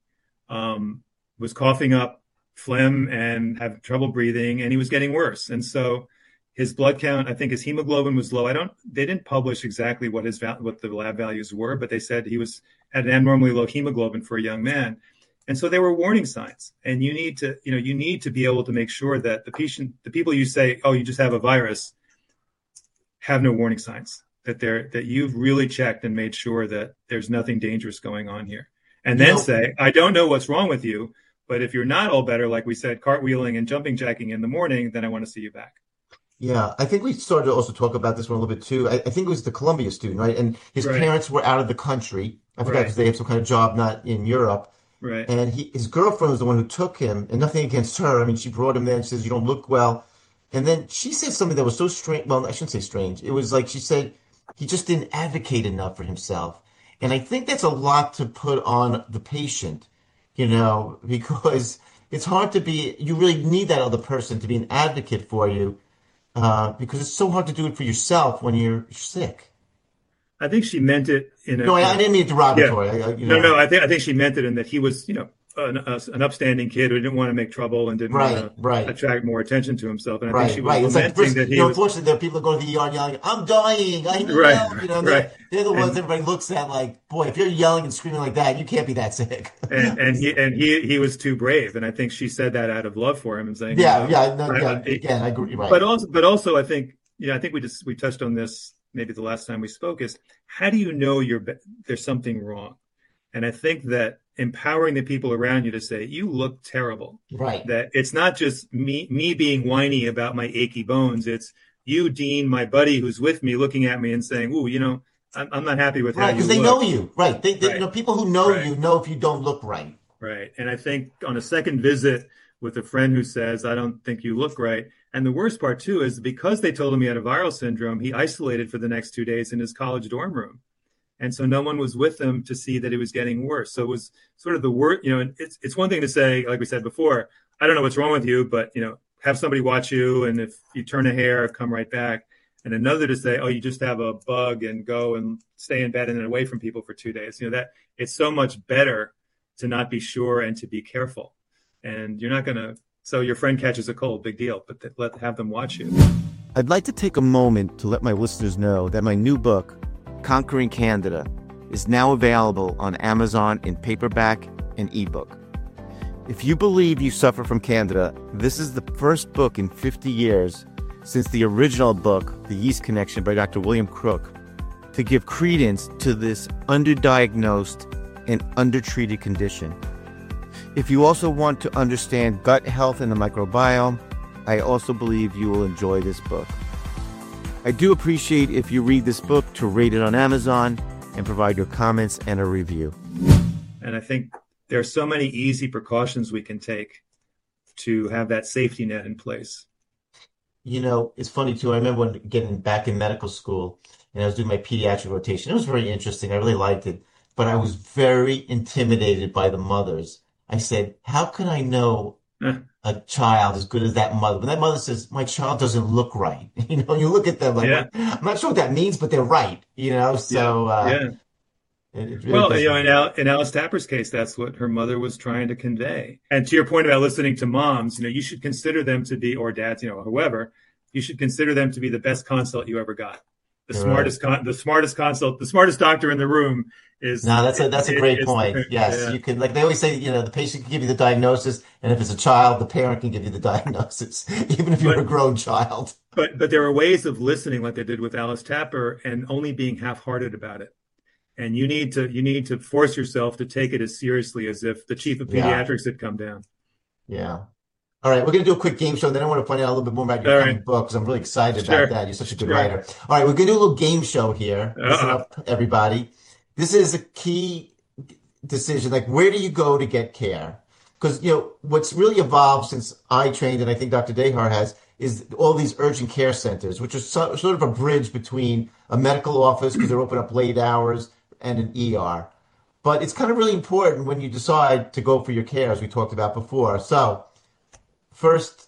was coughing up phlegm and had trouble breathing, and he was getting worse. And so his blood count, I think his hemoglobin was low. They didn't publish exactly what the lab values were, but they said he had an abnormally low hemoglobin for a young man. And so there were warning signs, and you need to be able to make sure that the people you say, oh, you just have a virus, have no warning signs, that you've really checked and made sure that there's nothing dangerous going on here. And then say, I don't know what's wrong with you, but if you're not all better, like we said, cartwheeling and jumping jacking in the morning, then I want to see you back.
Yeah, I think we started to also talk about this one a little bit too. I think it was the Columbia student, right? And his parents were out of the country. I forgot because they have some kind of job not in Europe.
Right.
And his girlfriend was the one who took him, and nothing against her. She brought him there and she says, you don't look well. And then she said something that was so strange. Well, I shouldn't say strange. It was like she said, he just didn't advocate enough for himself. And I think that's a lot to put on the patient, because it's hard to be, you really need that other person to be an advocate for you, because it's so hard to do it for yourself when you're sick.
I think she meant it in a.
No, I didn't mean it derogatory.
Yeah. No. I think she meant it in that he was, an upstanding kid who didn't want to make trouble and didn't want to attract more attention to himself. And I think she was lamenting that he was.
Unfortunately, there are people who go to the ER and yelling, "I'm dying! I need help!" They're the ones everybody looks at like, boy, if you're yelling and screaming like that, you can't be that sick.
and he was too brave, and I think she said that out of love for him and saying,
again, I agree. Right.
But also, I think, I think we touched on this maybe the last time we spoke, is how do you know there's something wrong? And I think that empowering the people around you to say, you look terrible.
Right.
That it's not just me being whiny about my achy bones. It's you, Dean, my buddy who's with me, looking at me and saying, ooh, I'm not happy with how you look.
Because they know you. Right. They people who know you know if you don't look right.
Right. And I think on a second visit with a friend who says, I don't think you look right. And the worst part, too, is because they told him he had a viral syndrome, he isolated for the next 2 days in his college dorm room. And so no one was with him to see that it was getting worse. So it was sort of the worst, it's one thing to say, like we said before, I don't know what's wrong with you, but, have somebody watch you. And if you turn a hair, come right back. And another to say, oh, you just have a bug and go and stay in bed and then away from people for 2 days. That it's so much better to not be sure and to be careful. And you're not going to, so your friend catches a cold, big deal, but have them watch you.
I'd like to take a moment to let my listeners know that my new book, Conquering Candida, is now available on Amazon in paperback and ebook. If you believe you suffer from Candida, this is the first book in 50 years since the original book, The Yeast Connection by Dr. William Crook, to give credence to this underdiagnosed and undertreated condition. If you also want to understand gut health and the microbiome, I also believe you will enjoy this book. I do appreciate if you read this book to rate it on Amazon and provide your comments and a review.
And I think there are so many easy precautions we can take to have that safety net in place.
It's funny too. I remember when getting back in medical school and I was doing my pediatric rotation. It was very interesting. I really liked it, but I was very intimidated by the mothers. I said, how can I know a child as good as that mother? When that mother says, my child doesn't look right, you look at them like, I'm not sure what that means, but they're right, so, It really
in Alice Tapper's case, that's what her mother was trying to convey. And to your point about listening to moms, you should consider them to be, or dads, whoever, you should consider them to be the best consult you ever got. The smartest doctor in the room is.
No, that's a great point. Yes, you can, like they always say, the patient can give you the diagnosis, and if it's a child, the parent can give you the diagnosis, even if you're a grown child.
But there are ways of listening, like they did with Alice Tapper, and only being half-hearted about it. And you need to force yourself to take it as seriously as if the chief of pediatrics had come down.
Yeah. All right, we're going to do a quick game show. Then I want to find out a little bit more about your coming book because I'm really excited about that. You're such a good writer. All right, we're going to do a little game show here. Listen up, everybody. This is a key decision. Like, where do you go to get care? Because, what's really evolved since I trained, and I think Dr. Dehar has, is all these urgent care centers, which are sort of a bridge between a medical office, because they're open up late hours, and an ER. But it's kind of really important when you decide to go for your care, as we talked about before. So, first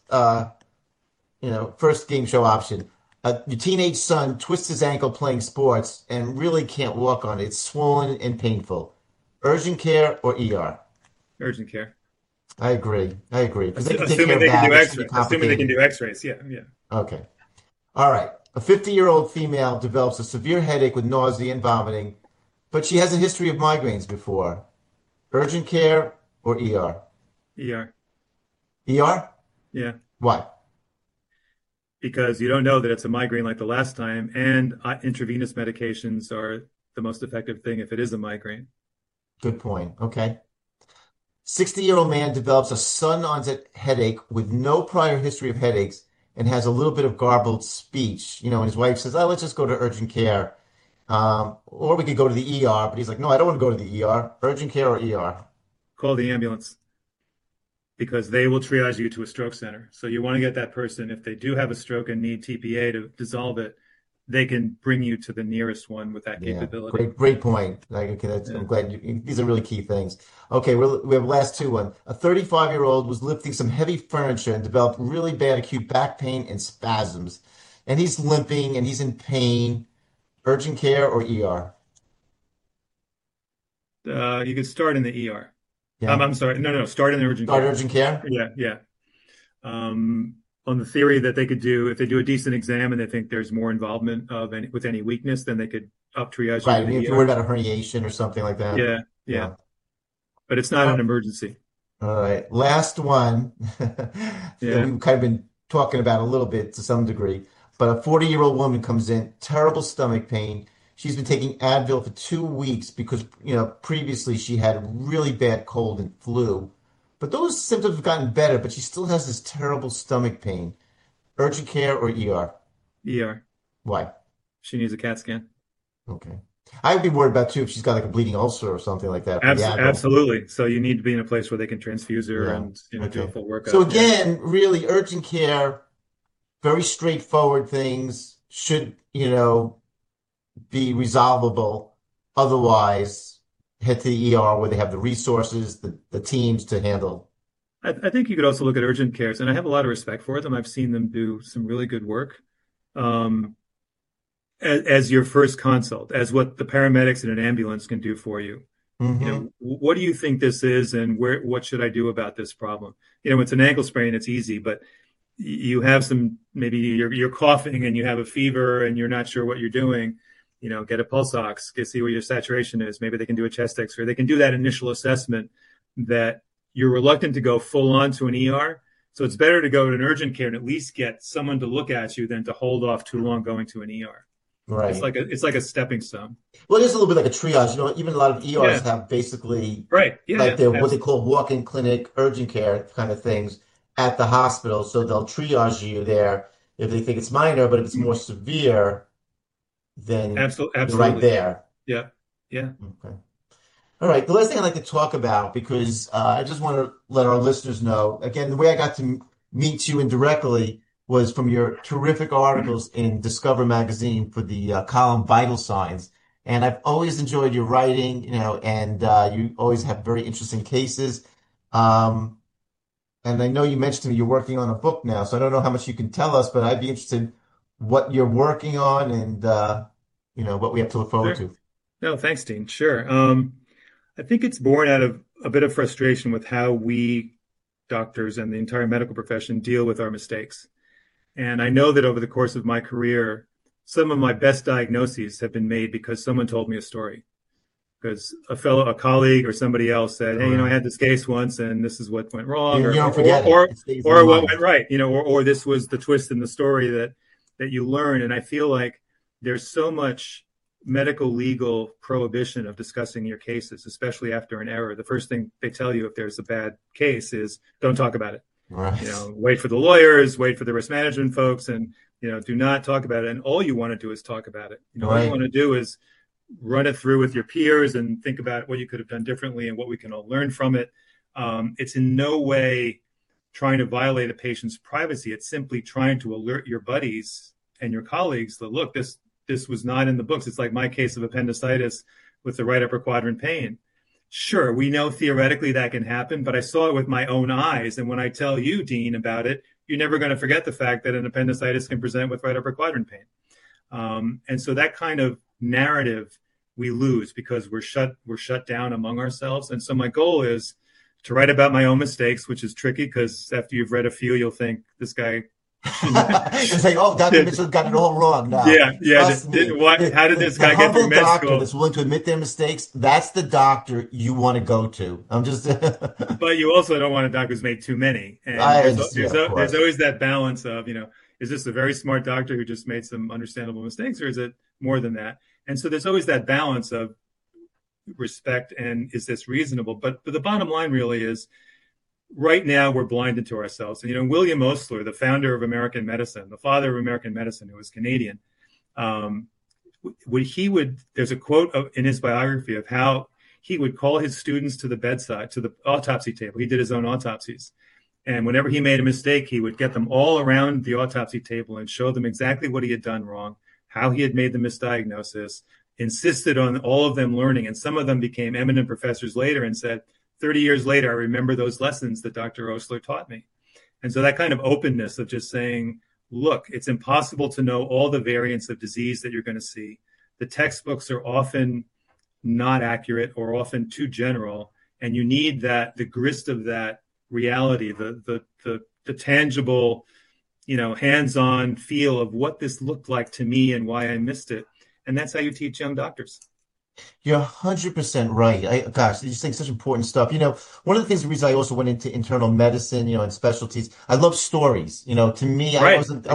game show option. Your teenage son twists his ankle playing sports and really can't walk on it. It's swollen and painful. Urgent care or ER?
Urgent care.
I agree. Because they can take
Assuming
care of that.
Assuming they can do x-rays. Yeah.
Okay. All right. A 50-year-old female develops a severe headache with nausea and vomiting, but she has a history of migraines before. Urgent care or ER?
ER.
ER?
Yeah.
Why?
Because you don't know that it's a migraine like the last time, and intravenous medications are the most effective thing if it is a migraine.
Good point. Okay. 60-year-old man develops a sudden onset headache with no prior history of headaches and has a little bit of garbled speech. And his wife says, let's just go to urgent care. Or we could go to the ER, but he's like, no, I don't want to go to the ER. Urgent care or ER?
Call the ambulance, because they will triage you to a stroke center. So you want to get that person, if they do have a stroke and need TPA to dissolve it, they can bring you to the nearest one with that capability.
Great point. I'm glad these are really key things. Okay, we have last two. A 35-year-old was lifting some heavy furniture and developed really bad acute back pain and spasms. And he's limping and he's in pain. Urgent care or ER?
You could start in the ER.
Yeah.
I'm sorry. No. Start in the urgent care.
Start urgent care?
Yeah. On the theory that they could do, if they do a decent exam and they think there's more involvement with any weakness, then they could up triage.
Right. If you're worried about a herniation or something like that.
Yeah. But it's not an emergency.
All right. Last one. We've kind of been talking about a little bit to some degree, but a 40-year-old woman comes in, terrible stomach pain. She's been taking Advil for 2 weeks because, previously she had a really bad cold and flu. But those symptoms have gotten better, but she still has this terrible stomach pain. Urgent care or ER?
ER.
Why?
She needs a CAT scan.
Okay. I would be worried about, too, if she's got like a bleeding ulcer or something like that.
Absolutely. So you need to be in a place where they can transfuse her and do a full workup.
So again, really, urgent care, very straightforward things should, be resolvable. Otherwise, head to the ER where they have the resources, the teams to handle.
I think you could also look at urgent cares, and I have a lot of respect for them. I've seen them do some really good work as your first consult, as what the paramedics in an ambulance can do for you.
Mm-hmm.
What do you think this is, and what should I do about this problem? It's an ankle sprain, it's easy, but you have maybe you're coughing and you have a fever and you're not sure what you're doing. Get a pulse ox, see what your saturation is. Maybe they can do a chest X-ray. They can do that initial assessment that you're reluctant to go full on to an ER. So it's better to go to an urgent care and at least get someone to look at you than to hold off too long going to an ER.
Right.
It's like a stepping stone.
Well, it is a little bit like a triage. Even a lot of ERs have basically what they call walk-in clinic urgent care kind of things at the hospital. So they'll triage you there if they think it's minor, but if it's more severe, then
absolutely
you're right there.
Yeah.
Okay. All right. The last thing I'd like to talk about, because I just want to let our listeners know, again, the way I got to meet you indirectly was from your terrific articles in Discover magazine for the column Vital Signs. And I've always enjoyed your writing, and you always have very interesting cases. And I know you mentioned to me you're working on a book now, so I don't know how much you can tell us, but I'd be interested what you're working on and, what we have to look forward to.
No, thanks, Dean. Sure. I think it's born out of a bit of frustration with how we doctors and the entire medical profession deal with our mistakes. And I know that over the course of my career, some of my best diagnoses have been made because someone told me a story. Because a colleague or somebody else said, hey, I had this case once and this is what went wrong, or what went right, or this was the twist in the story that you learn. And I feel like there's so much medical legal prohibition of discussing your cases, especially after an error. The first thing they tell you if there's a bad case is don't talk about it.
Right.
Wait for the lawyers, wait for the risk management folks, and do not talk about it. And all you want to do is talk about it. All you want to do is run it through with your peers and think about what you could have done differently and what we can all learn from it. It's in no way trying to violate a patient's privacy. It's simply trying to alert your buddies and your colleagues that, look, this was not in the books. It's like my case of appendicitis with the right upper quadrant pain. Sure, we know theoretically that can happen, but I saw it with my own eyes. And when I tell you, Dean, about it, you're never going to forget the fact that an appendicitis can present with right upper quadrant pain. And so that kind of narrative we lose because we're shut down among ourselves. And so my goal is to write about my own mistakes, which is tricky because after you've read a few, you'll think this guy.
It's like, Dr. Mitchell got it all wrong. No,
how did this guy get through med school?
That's willing to admit their mistakes. That's the doctor you want to go to. I'm just.
But you also don't want a doctor who's made too many. And there's always that balance of, is this a very smart doctor who just made some understandable mistakes, or is it more than that? And so there's always that balance of respect and is this reasonable? But the bottom line really is, right now we're blinded to ourselves. And, William Osler, the founder of American medicine, the father of American medicine, who was Canadian, there's a quote in his biography of how he would call his students to the bedside, to the autopsy table. He did his own autopsies. And whenever he made a mistake, he would get them all around the autopsy table and show them exactly what he had done wrong, how he had made the misdiagnosis, insisted on all of them learning. And some of them became eminent professors later and said, 30 years later, I remember those lessons that Dr. Osler taught me. And so that kind of openness of just saying, look, it's impossible to know all the variants of disease that you're going to see. The textbooks are often not accurate or often too general. And you need the grist of that reality, the tangible, hands-on feel of what this looked like to me and why I missed it. And that's how you teach young doctors.
You're 100% right. Gosh, you're saying such important stuff. One of the things, the reason I also went into internal medicine, and specialties, I love stories. To me,
right.
I wasn't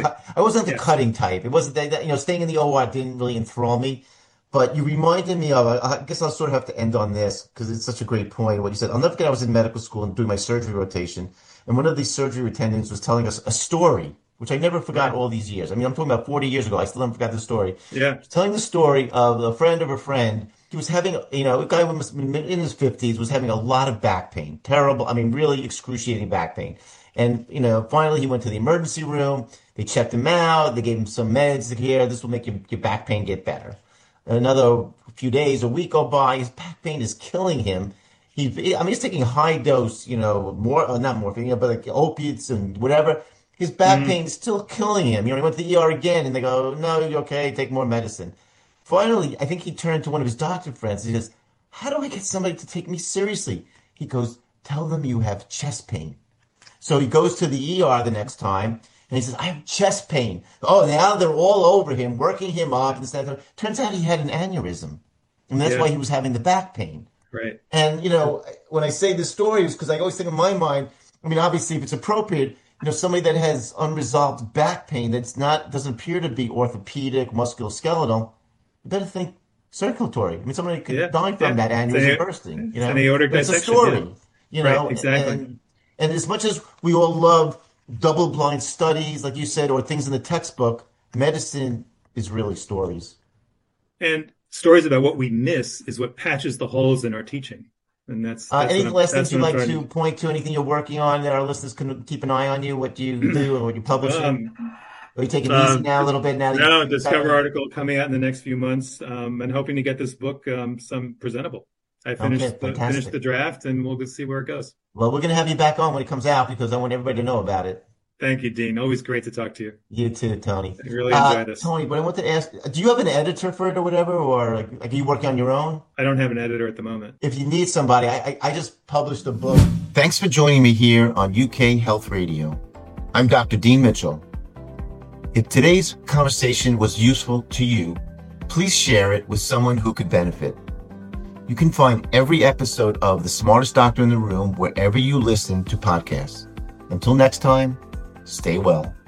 the cutting type. It wasn't that, staying in the OR didn't really enthrall me. But you reminded me of, I guess I'll sort of have to end on this because it's such a great point, what you said. I'll never forget, I was in medical school and doing my surgery rotation. And one of these surgery attendants was telling us a story, which I never forgot all these years. I mean, I'm talking about 40 years ago. I still haven't forgot the story.
Yeah.
Telling the story of a friend of a friend. He was having, a guy who was in his 50s was having a lot of back pain. Terrible. I mean, really excruciating back pain. And, finally he went to the emergency room. They checked him out. They gave him some meds. Here, this will make your back pain get better. Another few days, a week go by. His back pain is killing him. He's taking high dose, not morphine, but like opiates and whatever. His back pain is still killing him. He went to the ER again, and they go, no, you're okay, take more medicine. Finally, I think he turned to one of his doctor friends. He says, how do I get somebody to take me seriously? He goes, tell them you have chest pain. So he goes to the ER the next time, and he says, I have chest pain. Oh, now they're all over him, working him up. And stuff. Turns out he had an aneurysm, and that's why he was having the back pain.
Right.
And, when I say this story, it's because I always think in my mind, obviously, if it's appropriate, somebody that has unresolved back pain doesn't appear to be orthopedic, musculoskeletal, you better think circulatory. Somebody could die from that aneurysm bursting.
It's an aortic dissection.
It's a story.
Right, exactly.
And as much as we all love double-blind studies, like you said, or things in the textbook, medicine is really stories.
And stories about what we miss is what patches the holes in our teaching. And that's
any last things you'd like to point to? Anything you're working on that our listeners can keep an eye on you? What do you do, or what you publish? Are you taking it easy now a little bit?
Discover article coming out in the next few months, and hoping to get this book some presentable. I finished the draft, and we'll see where it goes.
Well, we're going to have you back on when it comes out because I want everybody to know about it.
Thank you, Dean. Always great to talk to you.
You too, Tony.
I really enjoy this.
Tony, but I want to ask, do you have an editor for it or whatever? Or are you working on your own?
I don't have an editor at the moment.
If you need somebody, I just published a book.
Thanks for joining me here on UK Health Radio. I'm Dr. Dean Mitchell. If today's conversation was useful to you, please share it with someone who could benefit. You can find every episode of The Smartest Doctor in the Room wherever you listen to podcasts. Until next time, stay well.